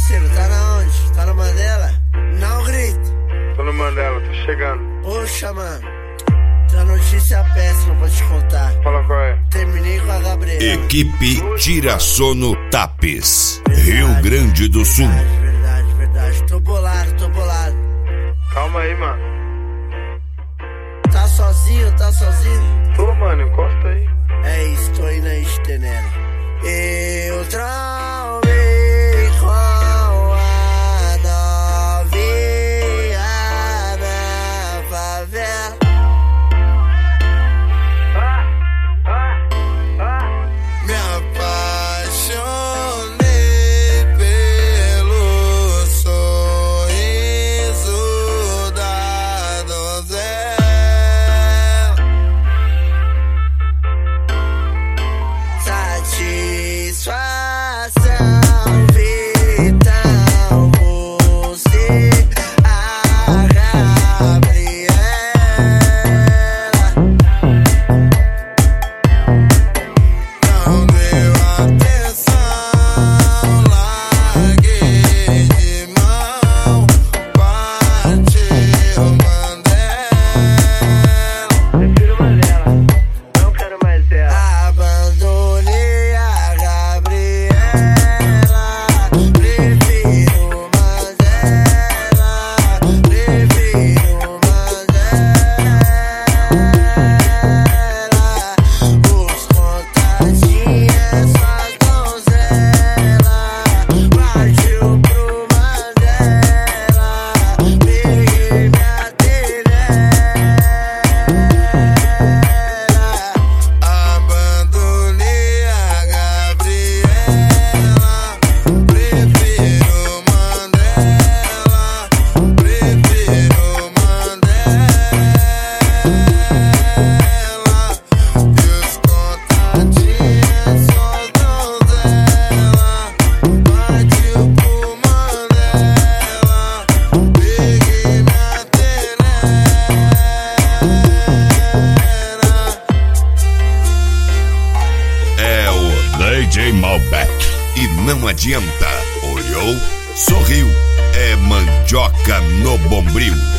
parceiro, tá na onde? Tá na Mandela? Não grita. Tô no Mandela, tô chegando. Poxa, mano, tem uma notícia péssima pra te contar. Fala qual é. Terminei com a Gabriela. Equipe Tira Sono Tapes, Rio Grande do Sul. Verdade. Tô bolado. Calma aí, mano. Tá sozinho? Tô, mano, encosta aí. É isso, tô indo aí, Tenero. Eu trombei com a novinha na favela. Me apaixonei pelo sorriso da donzela. Satisfação vital, você, a Gabriela. Não deu atenção, larguei de mão, partiu Mandela. Prefiro Mandela, não quero mais ela. Abandonei a Gabriela, prefiro Mandela, os contatinhos, só donzela, partiu pro Mandela, peguei minha abandonei a Gabriela, prefiro Mandela, e os contatinhos só donzela, partiu pro Mandela, peguei minha É o DJ Malbec. E não adianta. Olhou, sorriu. É mandioca no bombril.